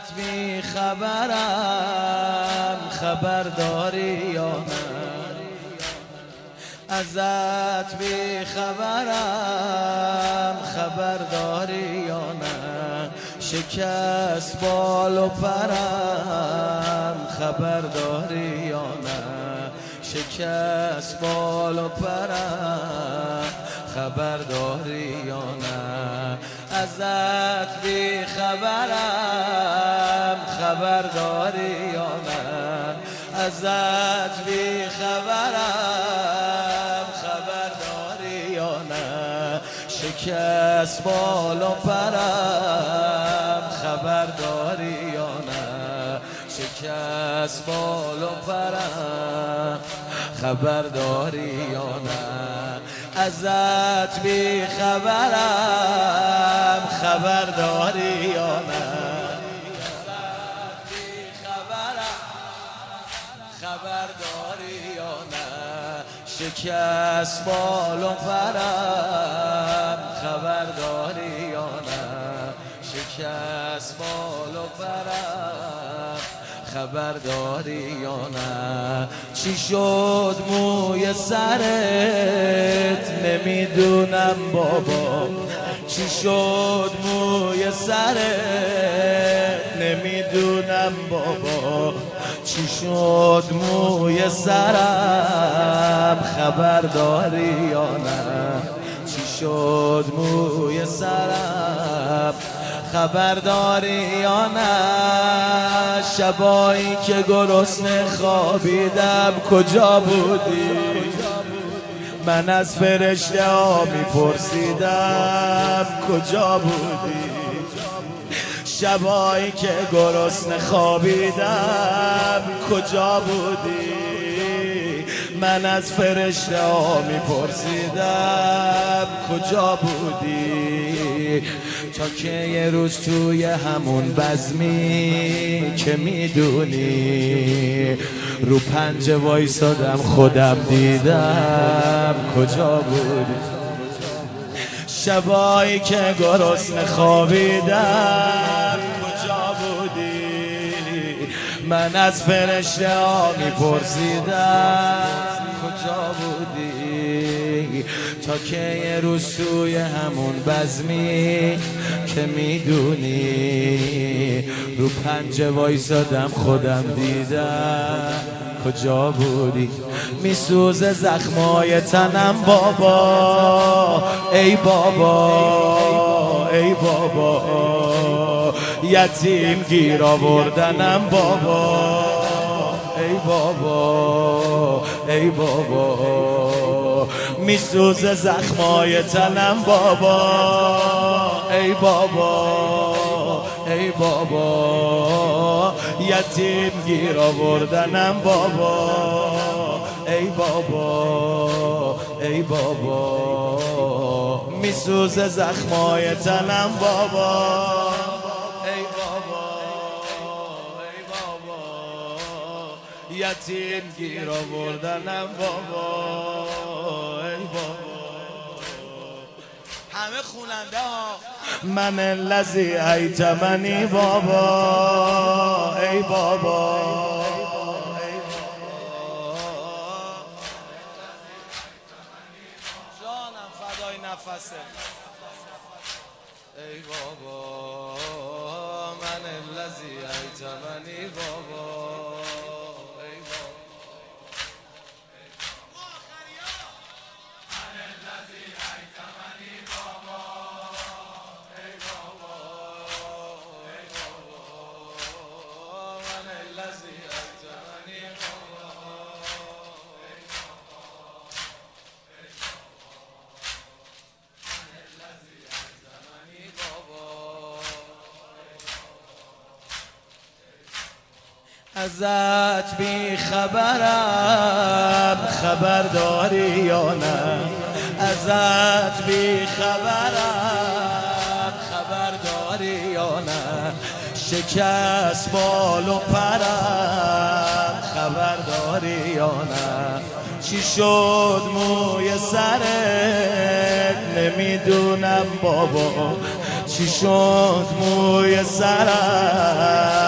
ازت بی خبرم، خبر داری یا نه؟ ازت بی خبرم، خبر داری یا نه؟ شکست بال و پرم، خبر داری یا نه؟ شکست بال و پرم، خبر داری یا نه؟ ازت بی خبرم، خبر داری یا نه؟ ازت بی خبرم، خبر داری یا نه؟ شکست بال و پرم، خبر داری یا نه؟ شکست بال و پرم، خبر داری یا نه؟ ازت بی خبرم، خبر داری یا نه؟ خبر داری یا نه؟ شکست بال و پرم، خبر داری یا نه؟ شکست بال و پرم، خبر داری یا نه؟ چی شد موی سرت نمیدونم بابا، چی شد موی سرت نمیدونم بابا، چی شد موی سرم خبر داری یا نه؟ چی شد موی سرم خبر داری یا نه؟ شبایی که گرسنه خوابیدم کجا بودی؟ من از فرشته ها میپرسیدم کجا بودی؟ شبایی که گرسنه خوابیدم کجا بودی؟ من از فرشته ها میپرسیدم کجا بودی؟ تا که یه روز توی همون بزمی که میدونی رو پنجه وایسادم خودم دیدم کجا بودی؟ شبایی که گرسنه خوابیدم کجا بودی؟ من از فرشته ها میپرسیدم کجا بودی؟ تا که یه روز توی همون بزمی که میدونی رو پنجه وایسادم خودم دیدم کجا بودی؟ میسوزه زخمای تنم بابا، ای بابا ای بابا، یتیم گیر آوردنم بابا، ای بابا ای بابا، میسوزه زخمای تنم بابا، ای بابا ای بابا، یتیم گیر آوردنم بابا، ای بابا ای بابا، میسوزه زخمای تنم بابا، ای بابا ای بابا، یتیم گیر آوردنم بابا، ای بابا. همه خوننده ها من الذی ایتمنی بابا، ای بابا جانم فدای نفسه، ای بابا من الذی ایتمنی بابا، ای بابا من الذی ایتمنی بابا، ای بابا ای بابا من الذی ایتمنی بابا، ای بابا ای بابا ازت بی خبرم، خبر داری یا نه؟ ازت بی خبرم، خبر داری یا نه؟ شکست بال و پرم، خبر داری یا نه؟ چی شد موی سرت نمیدونم بابا، چی شد موی سرم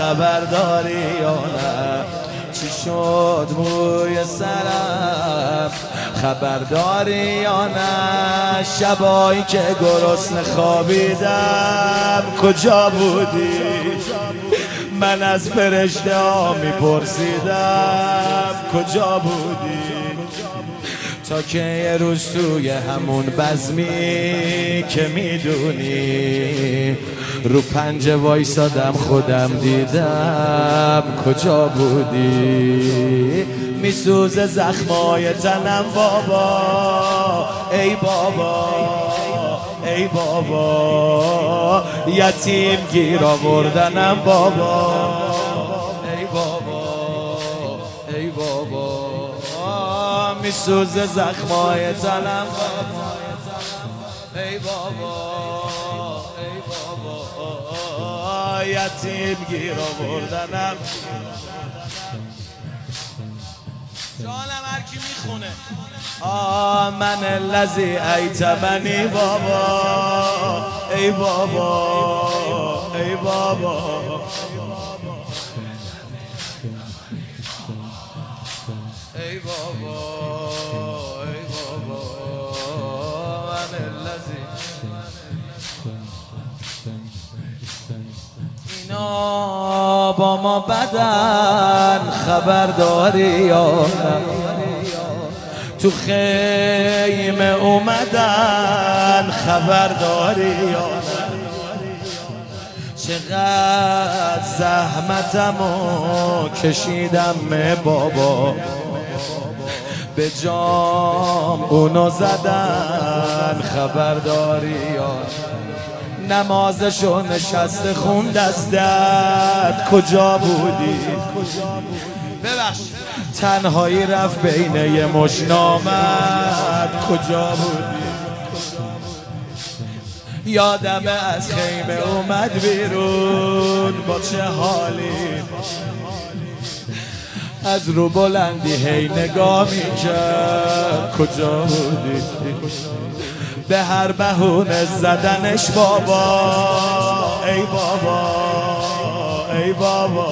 خبرداری یا نه؟ چی شد موی سرم خبرداری یا نه؟ شبایی که گرسنه خوابیدم کجا بودی؟ من از فرشته ها میپرسیدم کجا بودی؟ تا که یه روز توی همون بزمی که میدونی رو پنجه وایسادم خودم دیدم کجا بودی؟ میسوزه زخمای تنم بابا ای بابا ای بابا، یتیم گیر آوردنم بابا ای بابا ای بابا، میسوزه زخمای تنم بابا ای بابا ای بابا، یتیم گیر آوردنم. جانم هر کی میخونه من الذی ایتمنی بابا ای بابا ای بابا، ای بابا ای بابا، من الذی. اینا با ما بدن خبرداری یا نه؟ تو خیمه اومدن خبرداری یا نه؟ چقدر زحمتمو کشیدم بابا، به جام اونو زدن خبرداری یا نه؟ نمازشو نشسته خوند از درد کجا بودی؟ ببخش تنهایی رفت بین یه مش نامرد کجا بودی؟ یادمه از خیمه اومد بیرون با چه حالی، از رو بلندی هی نگاه میکرد کجا بودی؟ به هر بهونه زدنش بابا ای بابا ای بابا،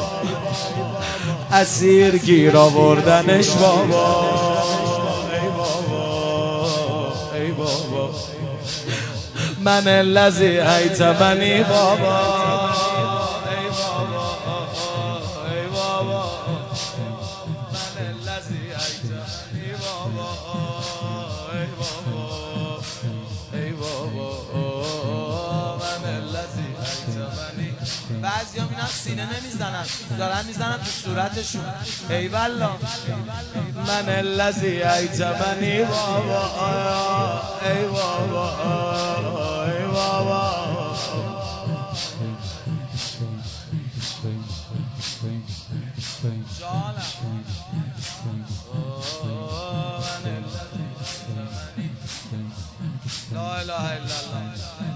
اسیر گیر آوردنش بابا ای بابا ای بابا، من الذی ایتمنی بابا ای بابا ای بابا، من الذی ایتمنی بابا ای بابا ای بابا، من الذی ایتمنی. بعضیا میرن سینه نمیزنن، دارن میزنن تو صورتشون. ای والله من الذی ایتمنی بابا ای بابا ای بابا، لا اله الا الله.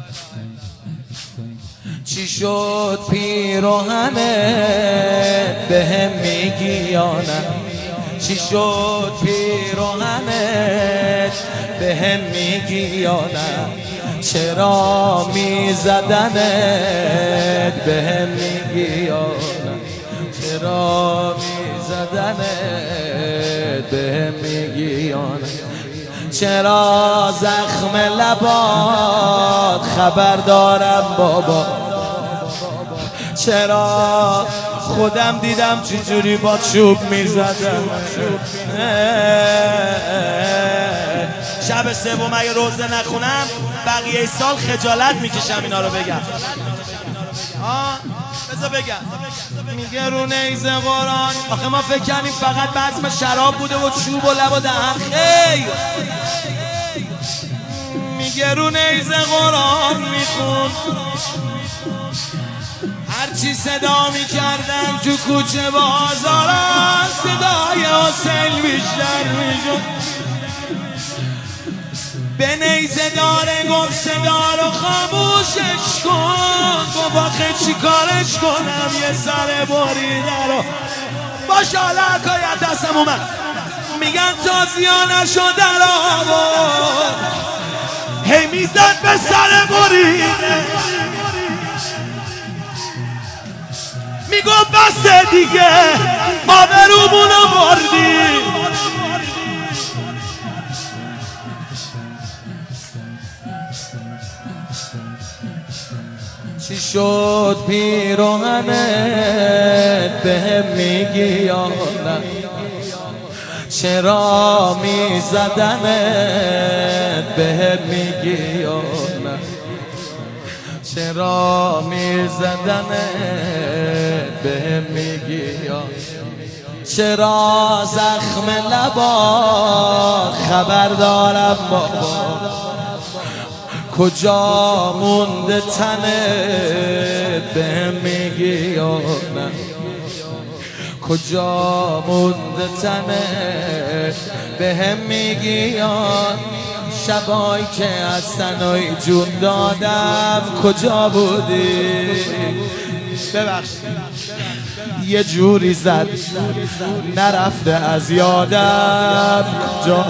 چی شد پیراهنت بهم میگی یا نه؟ چی شد پیراهنت بهم میگی یا نه؟ چرا میزدنت بهم میگی یا نه؟ چرا میزدنت بهم میگی یا نه؟ چرا زخم لبات خبر دارم بابا؟ چرا خودم دیدم چجوری با چوب میزدم؟ شب سوم اگه روزه نخونم بقیه سال خجالت میکشم اینا رو بگم. بذار بگم. میگه رو نیزه قرآن، آخه ما فکر کردیم فقط بزم شراب بوده و چوب و لب و دهن. خیر میگه رو نیزه قرآن میخون، هرچی صدا میکردم تو کوچه بازاران صدای حسین بیشتر میشد. به نیزه داره گفت صدا رو خاموشش کن، گفت آخه چی کارش کنم یه سر بریده رو باشه. حالا حکایت دستم اومد، میگن تازیانشو در آورد هی میزد به سر بریده، میگفت بس دیگه آبرومونو بردی. چی شد پیراهنت بهم میگی یا نه؟ چرا میزدنت بهم میگی یا نه؟ چرا میزدنت بهم میگی یا؟ چرا زخم لبا خبر دارم بابا؟ کجا مونده تنت بهم میگی یا نه؟ کجا مونده تنت بهم میگی یا؟ شبایی که از تنهایی جون دادم کجا بودی؟ ببخشید یه جوری زد نرفته از یادم کجا؟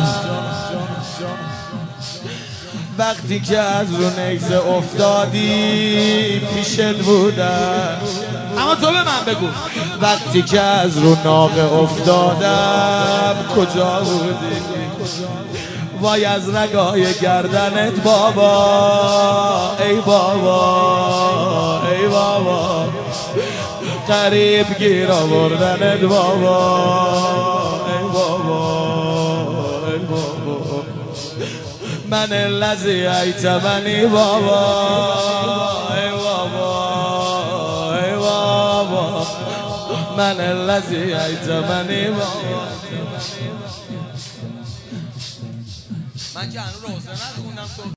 وقتی که از رو نیزه افتادی پیشت بودم. اما تو به من بگو وقتی که از رو ناقه افتادم کجا بودی؟ وای از رگای گردنت بابا، ای بابا ای بابا، قریب گیر آوردنت بابا، ای بابا ای بابا، من الذی ایتمنی بابا، ای بابا ای بابا، من الذی ایتمنی بابا. من که هنوز روزه نخوندم.